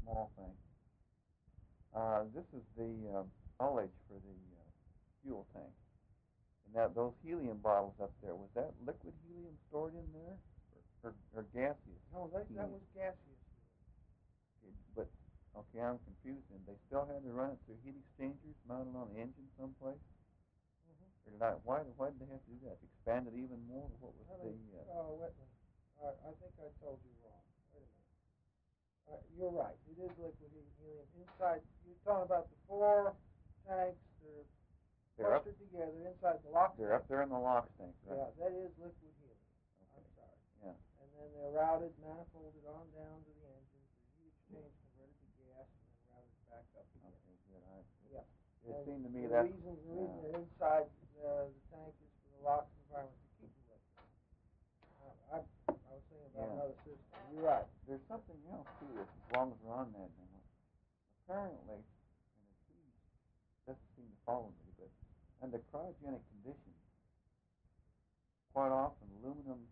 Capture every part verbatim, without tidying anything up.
small thing. Uh, this is the uh, ullage for the uh, fuel tank. And that those helium bottles up there, was that liquid helium stored in there, or, or, or gaseous? No, that, that helium? was gaseous. Okay, but okay, I'm confused. Then they still had to run it through heat exchangers mounted on the engine someplace. Mm-hmm. Or did I? Why? Why did they have to do that? Expand it even more? What was I the? mean, Uh, uh, Whitley, I, I think I told you wrong. Wait a minute. Uh, you're right. It is liquid helium inside. You're talking about the four tanks. They're they're up. clustered together inside the lock They're tank. up there in the lock tank, right? Yeah, that is liquid helium. Okay. I'm sorry. Yeah. And then they're routed, manifolded on down to the engines. The heat exchange converted to gas, and then routed back up again. Okay, good. I, it, Yeah. it And seemed to me the that. reason the Yeah. reason they're inside the, the tank is for the LOX environment to keep them liquid. Uh, I I was thinking about Yeah. another system. You're right. There's something else too. This, as long as we're on that now. Apparently, and it seems, doesn't seem to follow me, but under cryogenic conditions, quite often aluminum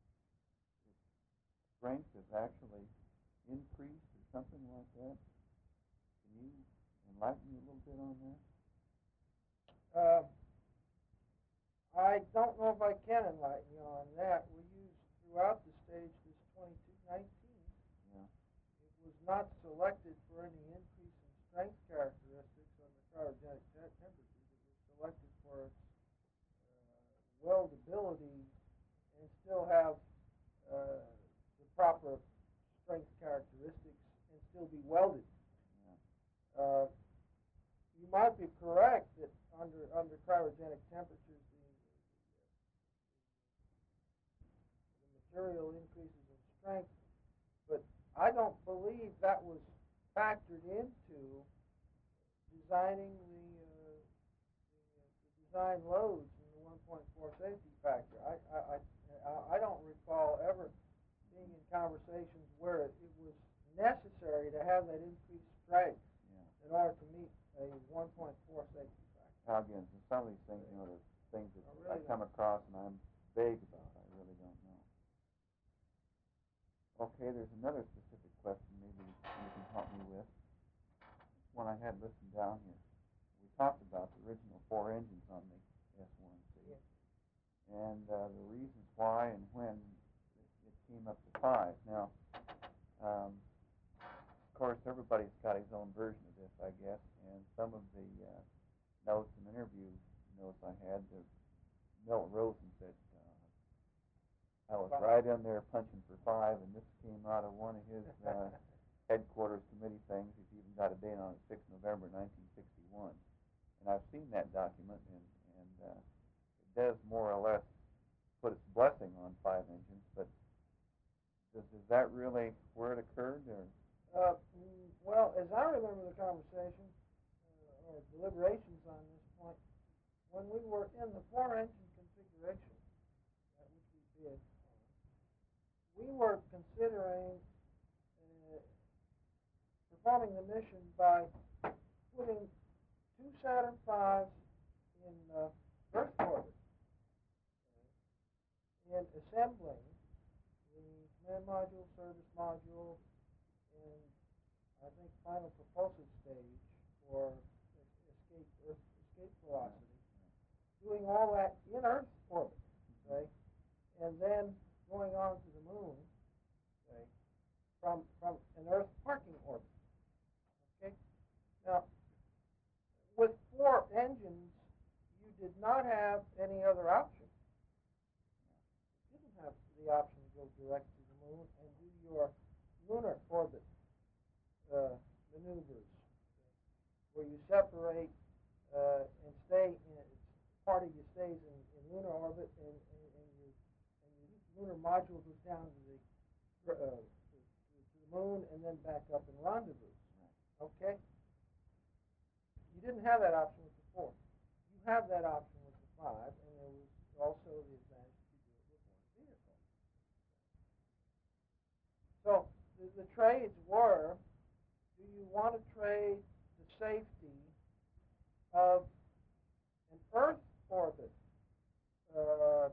strength is actually increased or something like that. Can you enlighten me a little bit on that? Uh, I don't know if I can enlighten you on that. We used throughout the stage this twenty-two nineteen. Yeah. It was not selected for any increase in strength characteristics under cryogenic te- temperatures. It was selected for its uh, weldability and still have uh, the proper strength characteristics and still be welded. Yeah. Uh, you might be correct that under under cryogenic temperatures, the, the, the material increases in strength, but I don't believe that was factored into designing the, uh, the, uh, the design loads in the one point four safety factor. I, I, I, I don't recall ever being in conversations where it, it was necessary to have that increased strength Yeah. in order to meet a one point four safety factor. Now again, some of these things, you know, there's things that I, I really come don't. across and I'm vague about. I really don't know. Okay, there's another specific question maybe you can help me with. One I had listed down here. We talked about the original four engines on the S one C, Yeah. and uh, the reasons why and when it, it came up to five. Now, um, of course, everybody's got his own version of this, I guess, and some of the uh, notes and interview notes I had, the Milt Rosen said, uh, I was Five. right in there punching for five, and this came out of one of his uh, headquarters committee things. He's even got a date on it, sixth of November, nineteen sixty-one. And I've seen that document, and, and uh, it does more or less put its blessing on five engines, but does, is that really where it occurred? Or? Uh, mm, well, as I remember the conversation uh, or deliberations on this point, when we were in the four-engine configuration, uh, which we bid on, we were considering uh, performing the mission by putting two Saturn fives in uh, Earth orbit uh, and assembling the command module, service module, and I think final propulsive stage for escape Earth escape velocity, doing all that in Earth orbit, okay, and then going on to the moon, okay, from from an Earth parking orbit, okay. Now, with four engines, you did not have any other option. You didn't have the option to go direct to the moon and do your lunar orbit uh, maneuvers, where you separate uh, and stay in part of you stays in, in lunar orbit, and, and, and your and your lunar module goes down to the uh, to, to the moon and then back up and rendezvous. Okay. You didn't have that option with the four. You have that option with the five, and there was also the advantage that you do it with one vehicle. So the, the trades were: do you want to trade the safety of an Earth orbit uh,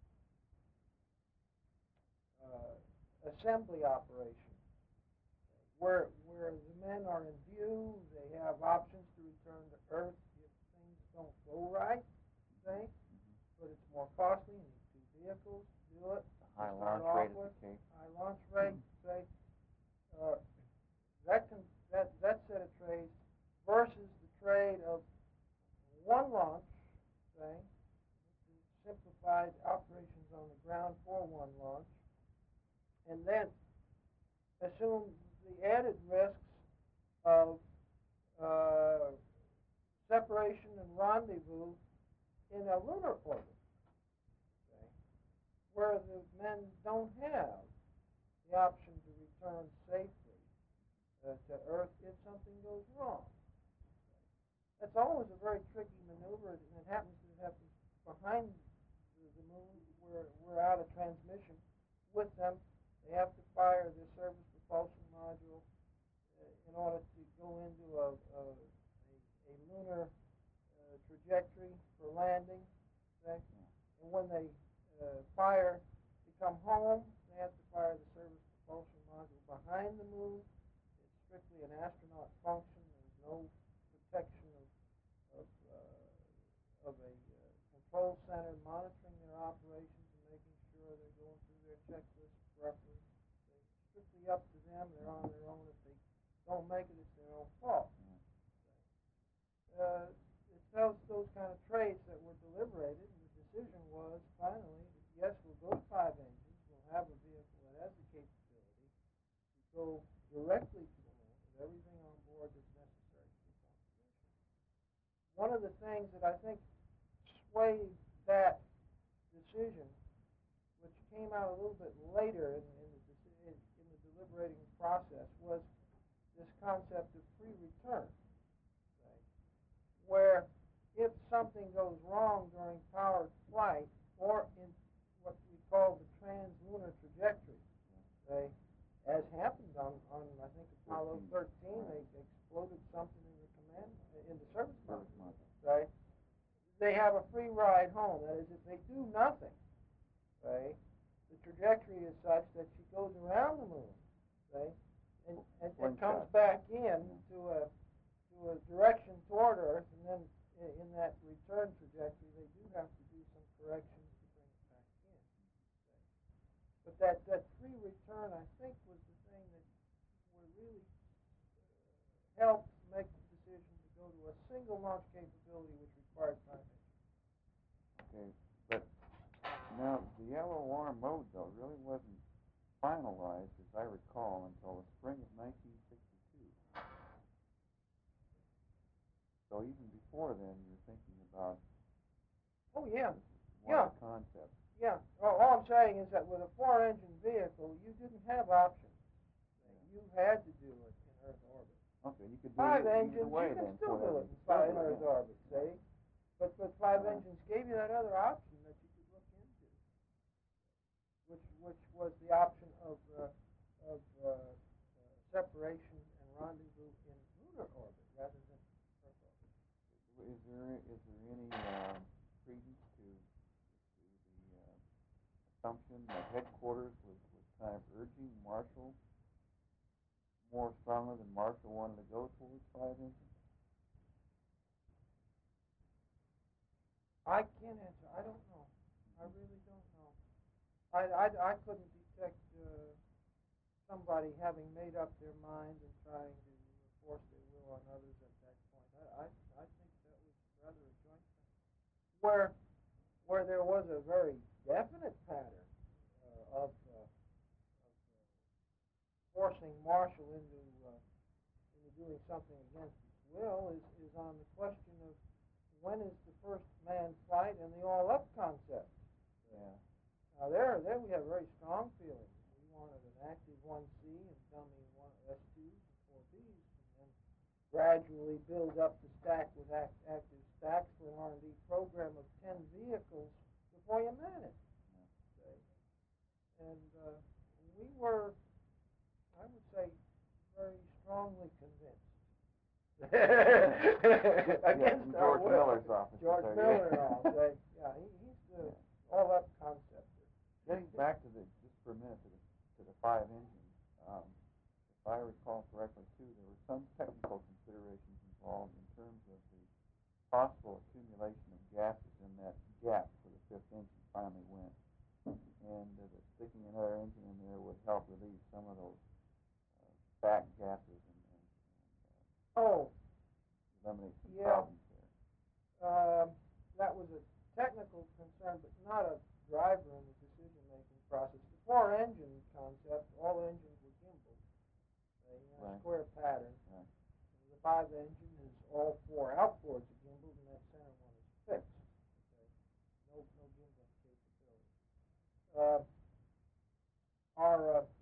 uh, assembly operation where where the men are in view. They have options to return to Earth if things don't go right, say, but it's more costly. You need two vehicles to do it. The high to start launch off rate at with. the Cape. High launch rate, say, uh, that can that that set of trades versus the trade of one launch, say, simplified operations on the ground for one launch, and then assume the added risks of uh, separation and rendezvous in a lunar orbit, okay, where the men don't have the option to return safely uh, to Earth if something goes wrong. That's always a very tricky maneuver, and it happens to happen behind the, the moon. We're, we're out of transmission with them. They have to fire the service propulsion module uh, in order to go into a, a, a, a lunar uh, trajectory for landing. Okay? And when they uh, fire to come home, they have to fire the service propulsion module behind the moon. It's strictly an astronaut function. There's no protection of of, uh, of a uh, control center monitoring their operations and making sure they're going through their checklist properly. It's strictly up to them. They're on their own. If they don't make it, it's their own fault. Uh, it's those, those kind of trades that were deliberated, and the decision was finally that yes, we'll go to five engines. We'll have a vehicle that has the capability to go directly to the moon with everything on board that's necessary to become the mission. One of the things that I think swayed that decision, which came out a little bit later in, in, the, in, in the deliberating process, was this concept of free return, right? Where if something goes wrong during powered flight or in what we call the translunar trajectory, right, as happened on, on I think Apollo thirteen, they exploded something in the command in the service module, right? They have a free ride home. That is, if they do nothing, right, the trajectory is such that she goes around the moon, right, and, and, and comes back in to a to a direction toward Earth, and then in, in that return trajectory, they do have to do some corrections to bring it back in. Right? But that, that free return, I think, was the thing that would really uh, help make the decision to go to a single launch capability, which required five engines. Okay, but now the L O R mode, though, really wasn't finalized, as I recall, until the spring of nineteen sixty-two. So even before then, you're thinking about oh yeah, one yeah, of the concepts. Yeah. All, all I'm saying is that with a four-engine vehicle, you didn't have options. You had to do it in Earth orbit. Okay, you could do five it engines, way you can then, still do it in, still five, do in it, Earth yeah. orbit, see? But but five Uh-huh. engines gave you that other option that you could look into, which which was the option of uh, of uh, uh, separation and rendezvous in lunar orbit rather than Earth orbit. Is there is there any uh, credence to to the uh, assumption that headquarters was, was kind of urging Marshall more strongly than Marshall wanted to go towards five engines? I can't answer. I don't know. I really don't know. I, I, I couldn't detect uh, somebody having made up their mind and trying to force their will on others at that point. I, I, I think that was rather a joint thing. Where, where there was a very definite pattern uh, of, uh, of uh, forcing Marshall into, uh, into doing something against his will is, is on the question of when is the first manned flight and the all-up concept. Yeah. Now there, there we have very strong feelings. We wanted an active one C and dummy one S twos and four Bs, and then gradually build up the stack with act, active stacks for an R and D program of ten vehicles before you man it. Yeah. Okay. And uh, we were, I would say, very strongly convinced. Against yeah, our George will. Miller's office. George there, Miller yeah. and all. Right? Yeah, he, he's the yeah. all-up concept. Getting back to the just for a minute to the to the five engines, um, if I recall correctly too, there were some technical considerations involved in terms of the possible accumulation of gases in that gap where the fifth engine finally went, and uh, that sticking another engine in there would help relieve some of those uh, back gases and, and, and Oh, uh, eliminate some yeah. problems there. Um, that was a technical concern, but not a driver in the decision-making process. The four-engine concept, all engines were gimbal, they, in a Right. square pattern. Right. The five-engine is all four outboards are gimbaled, and that center one is fixed. Okay? No, no gimbal capability. Uh, our uh,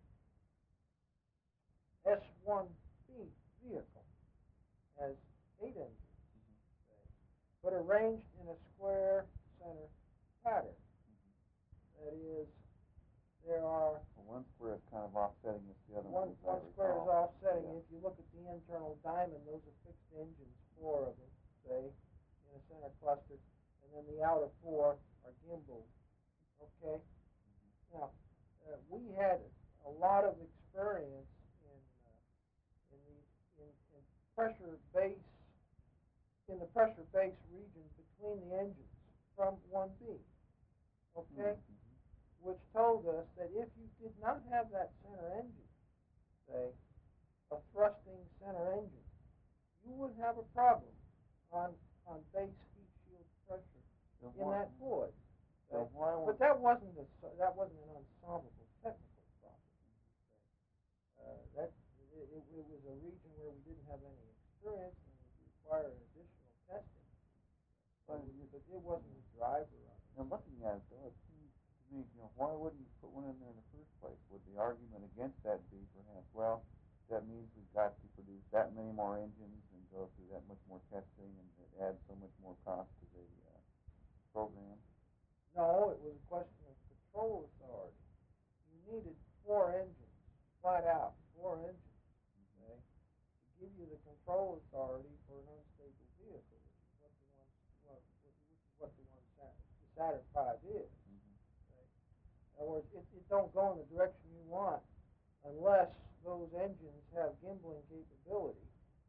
S one B vehicle has eight engines, Mm-hmm. okay, but arranged in a square center pattern. Mm-hmm. That is, there are Well, one square is kind of offsetting against the other one, one. as I one square is recall. offsetting. Yeah. If you look at the internal diamond, those are fixed engines, four of them, say, in a center cluster, and then the outer four are gimbal. Okay? Mm-hmm. Now, uh, we had a lot of experience in uh, in the in, in pressure base in the pressure base region between the engines from one B. Okay? Mm-hmm. Which told us that if you did not have that center engine, say, a thrusting center engine, you would have a problem on on base heat shield pressure So in why- that void. So Okay? why But won't that wasn't a that wasn't an unsolvable technical problem. Okay? Uh, that it, it, it was a region where we didn't have any experience and would require additional testing. Well, But, you- but it wasn't a driver on it. Now, looking at it, though, it seems to me, you know, why wouldn't you put one in there in the first place? Would the argument against that be perhaps, well, that means we've got to produce that many more engines and go through that much more testing, and it adds so much more cost to the uh, program? No, it was a question of control authority. You needed four engines, flat out, four engines, okay, to give you the control authority for an unstable vehicle, which is what the one, what, which is what the one the Saturn five is. Mm-hmm. Okay? In other words, it, it don't go in the direction you want unless those engines have gimbaling capability.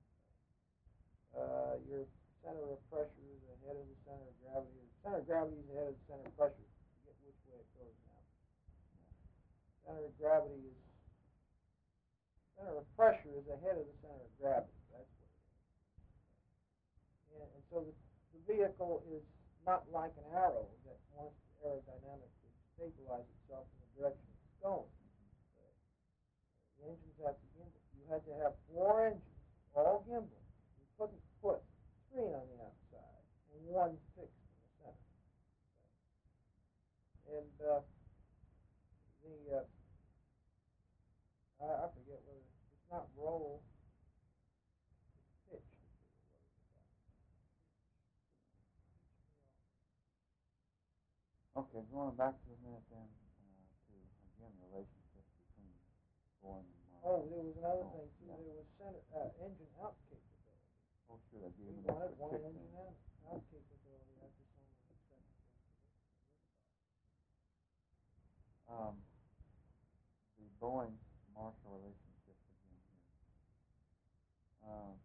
Uh, your center of pressure is ahead of the center of gravity. The center of gravity is ahead of the center of pressure. Forget which way it goes now. Center of gravity is center of pressure is ahead of the center of gravity. That's what it is. And, and so the, the vehicle is not like an arrow that wants to aerodynamically stabilize itself in the direction it's going. Okay. The engines have to gimbal. You had to have four engines, all gimbal. You couldn't put three on the outside and one fixed in the center. Okay. And uh, the uh, I, I forget whether it's not roll, it's pitch. Okay, going back to a minute then uh, to, again, the relationship between Boeing and Marshall. Oh, there was another Oh, thing too. yeah. There was center uh, engine out capability. Oh, sure, that gave We them an wanted extra one kick engine then. out, out capability after so many seconds of Um, the Boeing-Marshall relationship again here. Um,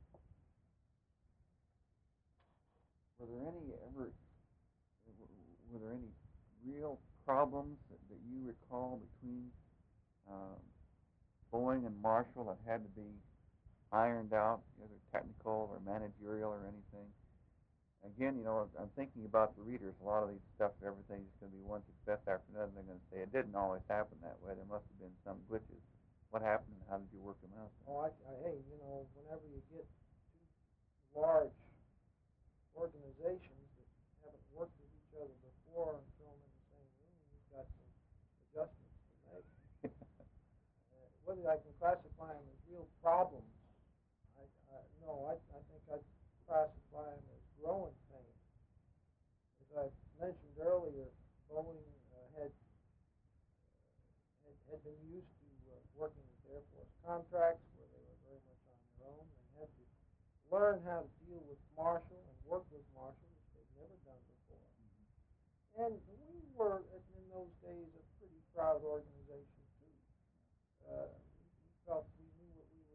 were there any ever, were there any real problems that, that you recall between um, Boeing and Marshall that had to be ironed out, either technical or managerial or anything? Again, you know, I'm thinking about the readers. A lot of these stuff, everything's going to be one success after another. They're going to say it didn't always happen that way. There must have been some glitches. What happened, and how did you work them out? Oh, I, I, hey, you know, whenever you get two large organizations that haven't worked with each other before and throw them in the same room, you've got some adjustments to make. Uh, whether I can classify them as real problems, I, I no, I, I think I'd classify them as growing pains. As I mentioned earlier, Boeing uh, had, uh, had had been used to uh, working with Air Force contracts where they were very much on their own. They had to learn how to deal with Marshall and work with Marshall, which they'd never done before. Mm-hmm. And we were, in those days, a pretty proud organization too. Uh, we felt we knew what we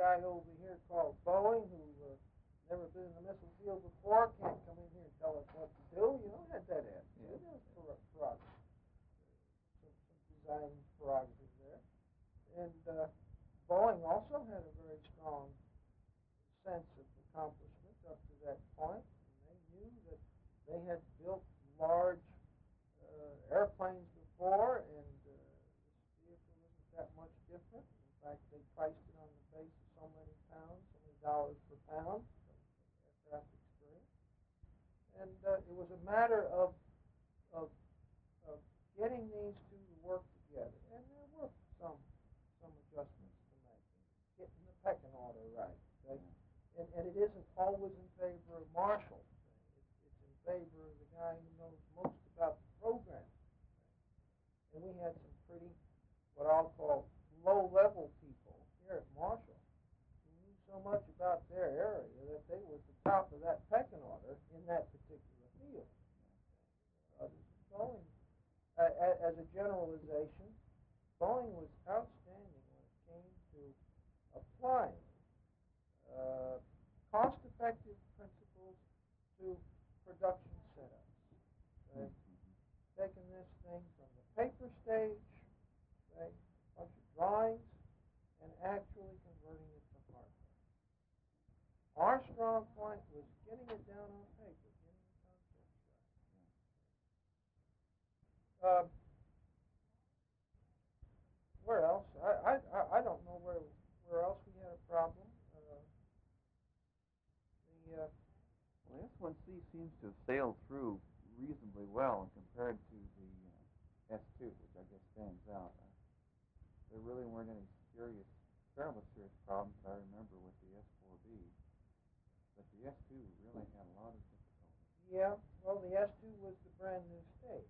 guy over here called Boeing who uh, never been in the missile field before can't come in here and tell us what to do. You know, had that attitude. Yeah. There's prerogative, some, some design prerogative there. And uh, Boeing also had a very strong sense of accomplishment up to that point, and they knew that they had built large uh, airplanes before, and uh, this vehicle isn't that much different. In fact, they priced it on the basis of so many pounds, so many dollars per pound from, from aircraft experience. And uh, it was a matter of, of, of getting these two to work together. And there were some, some adjustments to make, getting the pecking order right. Okay? And, and it isn't always in favor of Marshall. It's, it's in favor of the guy who knows most about the program. And we had some pretty, what I'll call, low-level people here at Marshall who knew so much about their area that they were at the top of that pecking order in that particular field. Others at Boeing, uh, as a generalization, Boeing was outstanding when it came to applying uh, cost-effective principles to production setups. Okay? Mm-hmm. Taking this thing from the paper stage, okay, a bunch of drawings, and actually converting it to hardware. Our strong point was getting it down on paper, getting the concepts right. Uh, where else? I, I I don't know where where else we had a problem. Uh, the uh, Well, the S one C seems to have sailed through reasonably well compared to the uh, S two, which I guess stands out. Uh, there really weren't any serious, terribly serious problems I remember with the S four B, but the S two really had a lot of difficulty. Yeah, well, the S two was the brand new stage.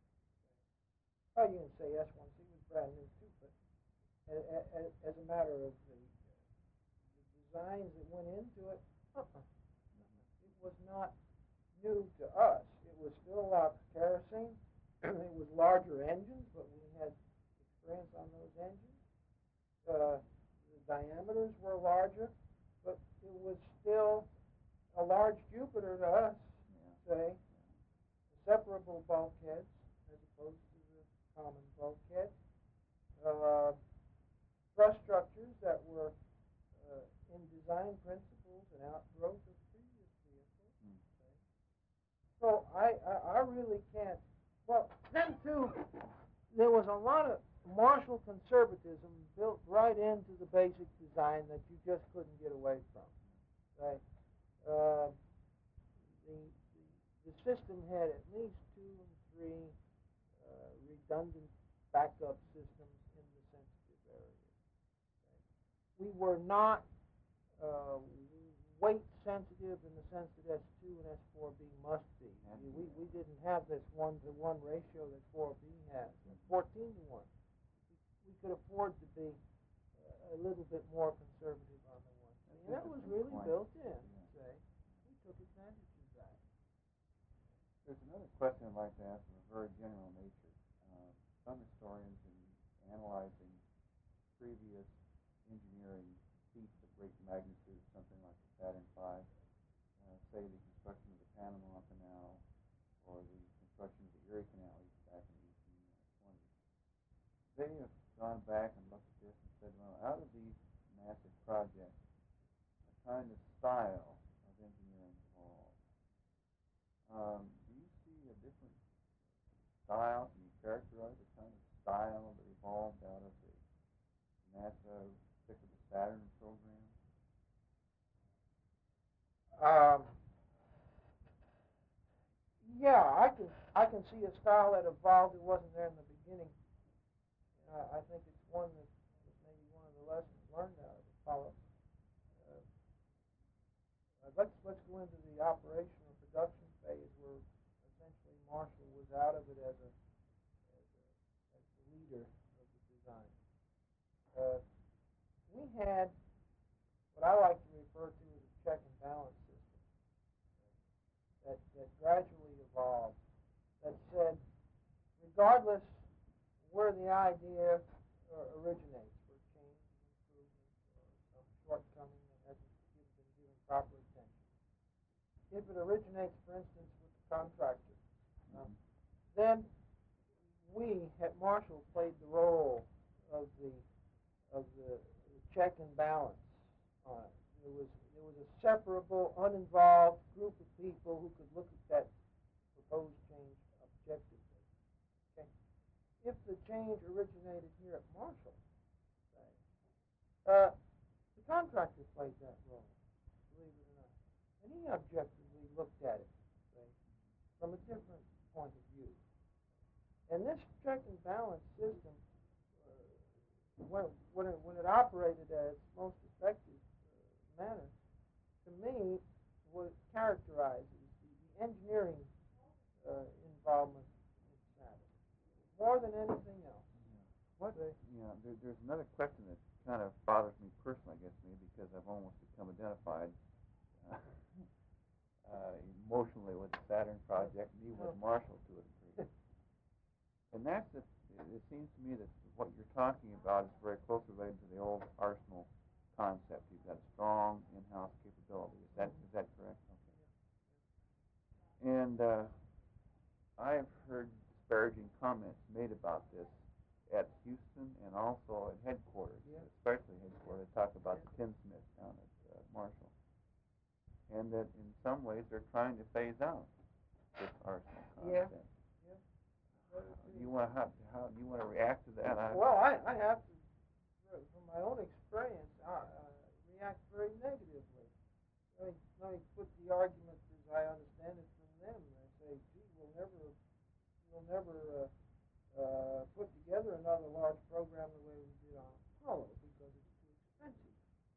Oh, you can say S one C was brand new too, but as, as a matter of the, the designs that went into it, uh-uh. It was not new to us. It was still lots of kerosene. It was larger engines, but we had experience on those engines. Uh, the diameters were larger, but it was still a large Jupiter to us, yeah. say, yeah. Separable bulkheads as opposed to the common bulkhead. Uh, thrust structures that were uh, in design principles and outgrowth of previous vehicles. Mm. Okay. So I, I, I really can't. Well, then too, there was a lot of Marshall conservatism built right into the basic design that you just couldn't get away from. Right? Uh, the, the the system had at least two and three uh, redundant backup systems in the sensitive areas. Okay? We were not uh, weight sensitive in the sense that S two and S four B must be. We, we didn't have this one to one ratio that four B has, fourteen to one. We could afford to be a little bit more conservative on the one. I mean, that was really point. built in. Yeah. Say, we took advantage of that. There's another question I'd like to ask of a very general nature. Uh, some historians, in analyzing previous engineering feats of great magnitude, something like the Saturn five, uh, say the construction of the Panama Canal or the construction of the Erie Canal back in the eighteen twenties, they have gone back and looked at this and said, well, out of these massive projects, a kind of style of engineering evolved. Um, do you see a different style? Can you characterize the kind of style that evolved out of the NASA, particularly the Saturn program? Um, yeah, I can I can see a style that evolved. It wasn't there in the beginning. Uh, I think it's one that, that maybe one of the lessons learned out of Apollo. Uh, let's let's go into the operation or production phase where essentially Marshall was out of it as a as, a, as the leader of the design. Uh, we had what I like to refer to as a check and balance system that that gradually evolved. That said, regardless where the idea uh, originates for change, improvement, or some if it originates, for instance, with the contractor, um, Mhm. then we at Marshall played the role of the of the check and balance on it. There was there was a separable, uninvolved group of people who could look at that proposed change objectively. Okay? If the change originated here at Marshall, say, uh, the contractor played that role, believe it or not, and he objectively looked at it, say, from a different point of view. And this check and balance system, uh, when, when, it, when it operated at its most effective uh, manner, to me, what characterizes the, the engineering uh, involvement in SATIC more than anything else. Yeah. What? They, Yeah. There, there's another question that kind of bothers me personally, I guess, maybe because I've almost become identified uh, uh, emotionally with the Saturn project, and even with Marshall to a degree. And that's the, it seems to me that what you're talking about is very closely related to the old Arsenal concept. You've got a strong in-house capability. Is that is that correct? Okay. And uh, I've heard disparaging comments made about this at Houston and also at headquarters, Yeah. especially headquarters. They talk about the tinsmiths down at uh, Marshall, and that in some ways they're trying to phase out this Arsenal Yeah. concept. Yeah. Do you want how how do you want to react to that? I, Well, I, I have to, from my own experience, I, uh, react very negatively. Let me, let me put the argument as I understand it from them. They say, gee, we'll never, we'll never uh, uh, put together another large program the way we did on Apollo because it's too expensive.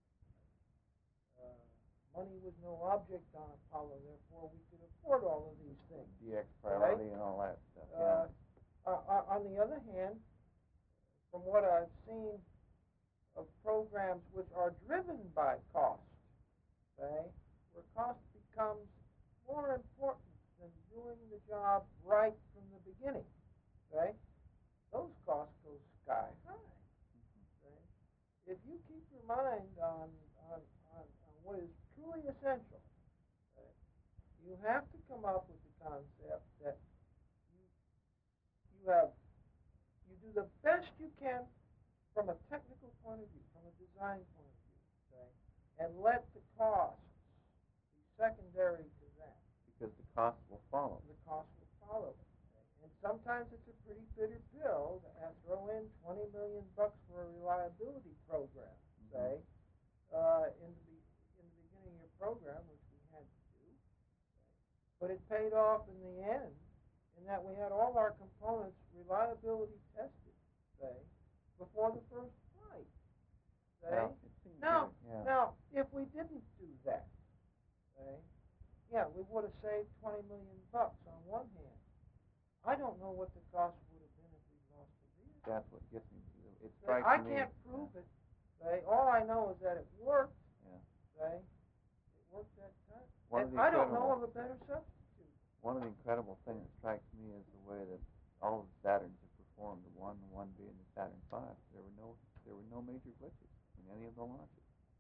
Uh, money was no object on Apollo, therefore we could afford all of these things. D X priority and all that stuff. Yeah. Uh, uh, on the other hand, from what I've seen of programs which are driven by cost, okay, where cost becomes more important than doing the job right from the beginning, okay, those costs go sky high. Okay? If you keep your mind on, on, on, on what is truly essential, okay, you have to come up with the concept that you, you have you do the best you can from a technical point of view, from a design point of view, okay, and let the costs be secondary to that. Because the cost will follow. The cost will follow. Okay? And sometimes it's a pretty bitter pill to have throw in twenty million bucks for a reliability program, Mm-hmm. say, uh, in the in the beginning of your program, which we had to do, okay? But it paid off in the end, in that we had all our components reliability tested, say, before the first flight. Say. Well, it seems Now, good, yeah. now, if we didn't do that, say, yeah, we would have saved twenty million bucks on one hand. I don't know what the cost would have been if we lost the vehicle. That's what gets me. It Say, strikes I me. can't prove yeah. it. Say, all I know is that it worked. Yeah. Say, it worked that time. One And of the I don't know incredible- of a better substitute. One of the incredible things that strikes me is the way that all of the Saturns have performed. The one, the one being the Saturn five. There were no, there were no major glitches in any of the launches.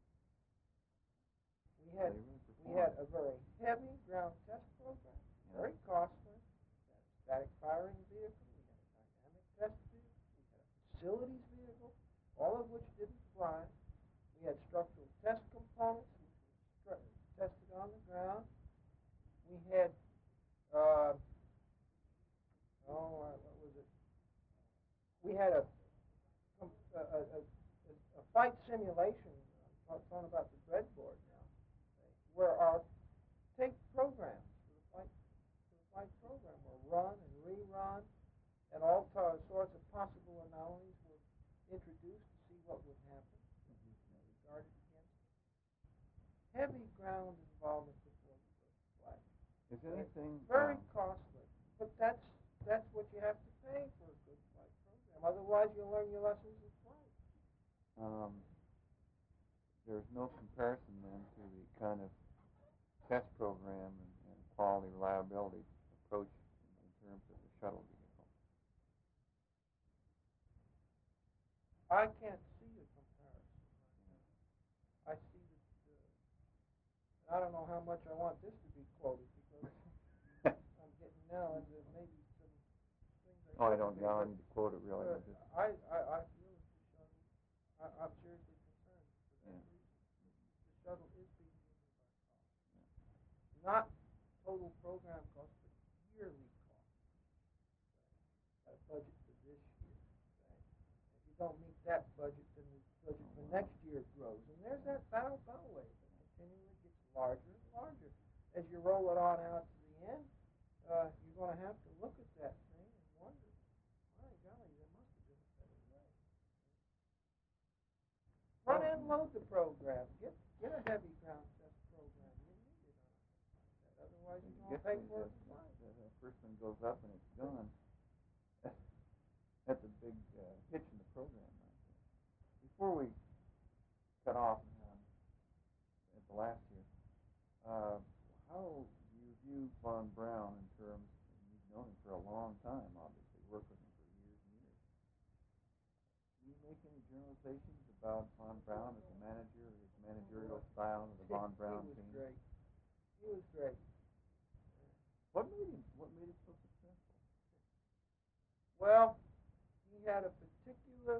We had They really we had performed. a very heavy ground test program, Yeah. very costly. We had a static firing vehicle. We had a dynamic test vehicle. We had a facilities vehicle, all of which didn't fly. We had structural test components, which were tested on the ground. We had, uh, oh, uh, what was it? We had a a, a, a, a flight simulation. I'm talking about the breadboard now, where our take programs for the flight for the flight program were run and rerun, and all t- sorts of possible anomalies were introduced to see what would happen, Mhm. you know, regarded against it. Heavy ground involvement before the first flight. Is anything Very um, costly, but that's that's what you have to pay for a good flight program. Otherwise, you'll learn your lessons in flight. um, there's no comparison then to the kind of test program and, and quality reliability approach in, in terms of the shuttle vehicle. I can't see a comparison right now. I see that, uh, I don't know how much I want this to be quote it because I'm getting now into maybe some things I Oh, I shouldn't don't be, know, I but, need to quote it really. but I just, I, I, I feel that the shuttle, I, I'm seriously concerned for that yeah. reason. The shuttle is being driven by cost. Not total program cost, but yearly cost. Right? Got a budget for this year. Right? If you don't meet that budget, then the budget Oh, for wow. next year grows. And there's that bow bow wave that continually gets larger and larger. As you roll it on out to the end, uh, you're going to have to look at that thing and wonder, my golly, there must have been a better way. Front end load the program. Get get a heavy ground test program. You need it on a thing like that. Otherwise, You you're going get to pay me, for the, it twice. the, the first one goes up and it's gone. That's a big uh, hitch in the program right there. Before we cut off um, at the last year, uh, how do you view Von Braun in terms, and you've known him for a long time, obviously, worked with him for years and years. Do you make any generalizations about Von Braun as a manager, or his managerial style of the Von Braun he was team? great. He was great. What made him? What made him so successful? Well, he had a particular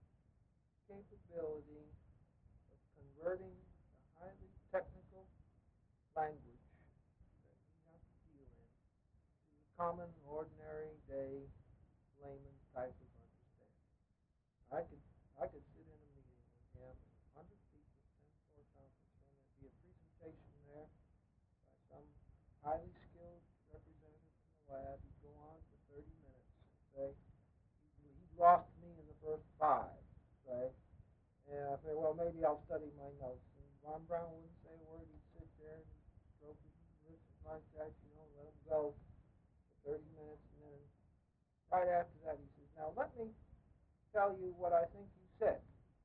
capability of converting the highly technical language that we have to deal in to the common, ordinary day layman type of understanding. I could I could sit in a meeting with him, one hundred people, ten floor conference room. There'd be a presentation there by some highly skilled representative from the lab. He'd go on for thirty minutes and say, he lost me in the first five, say. And I say, well, maybe I'll study my notes. And Von Braun wouldn't say a word. He'd sit there and stroke his wrists like that, you know, let him go for thirty minutes. And then right after that, he says, now let me tell you what I think you said.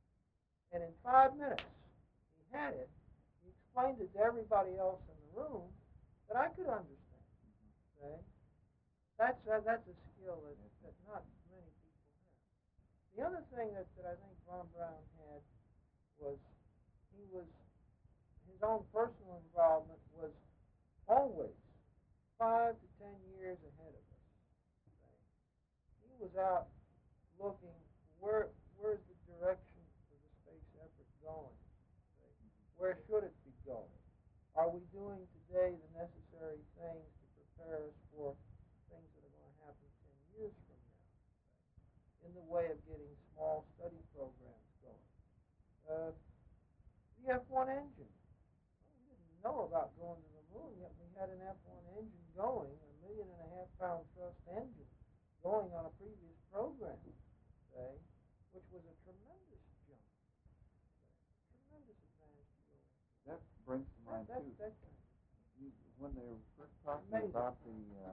And in five minutes, he had it. He explained it to everybody else in the room that I could understand. Okay? That's uh, that's a skill that, that not many people have. The other thing that, that I think Von Braun had was he was his own personal involvement was always five to ten years ahead of us. Okay? He was out looking where where's the direction for the space effort going? Okay? Where should it be going? Are we doing today the necessary things to prepare us for things that are going to happen ten years from now? Okay? In the way of getting small study programs going. Uh, the F one engine. Well, we didn't know about going to the moon, yet we had an F one engine going, a million and a half pound thrust engine going on a previous program, okay, which was a tremendous jump, okay, tremendous advantage to go into. That brings to mind that, too. That, that kind of You, when they were first talking Amazing. about the, um,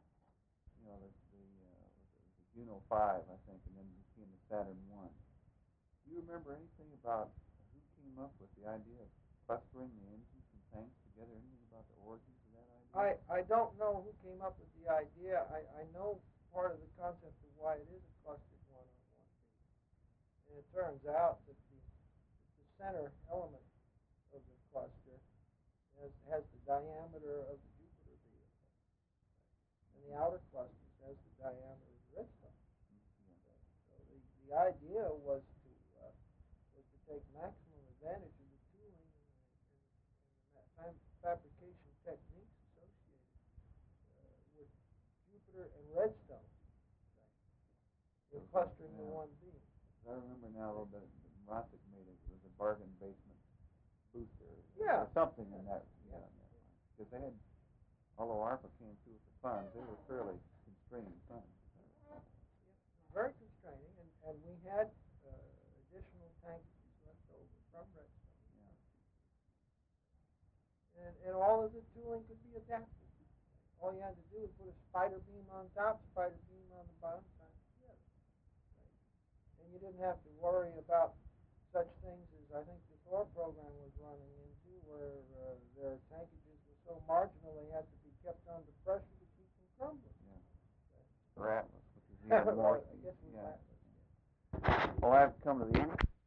you know, the the, uh, the Juno five, I think, and then became the Saturn one. Do you remember anything about who came up with the idea of clustering the engines and tanks together? Anything about the origins of that idea? I, I don't know who came up with the idea. I, I know part of the concept of why it is a clustered one on one beam. And it turns out that the, that the center element of the cluster has, has the diameter of the Jupiter vehicle. And the outer clusters has the diameter of the Redstone. Yeah. So the, the idea was to uh, was to take maximum advantage of the tooling and the, and the, and the fabrication techniques associated uh, with Jupiter and Redstone. Okay. We're clustering Yeah. the one beam. I remember now a little bit. Mossack made it. It was a bargain basement booster. Yeah. Or something yeah. in that. Yeah. Because they had, although ARPA came through with the funds, they were fairly constraining funds. Yeah, very constraining, and, and we had uh, additional tankages left over from Redstone. Yeah. And, and all of the tooling could be adapted. All you had to do was put a spider beam on top, spider beam on the bottom, tie it together. Right? And you didn't have to worry about such things as I think the Thor program was running into, where uh, their tankages were so marginal they had to be kept under pressure to keep from crumbling. Yeah. Or Atlas, which is even more. I guess with Yeah. Atlas. Yeah. Well, I've come to the end.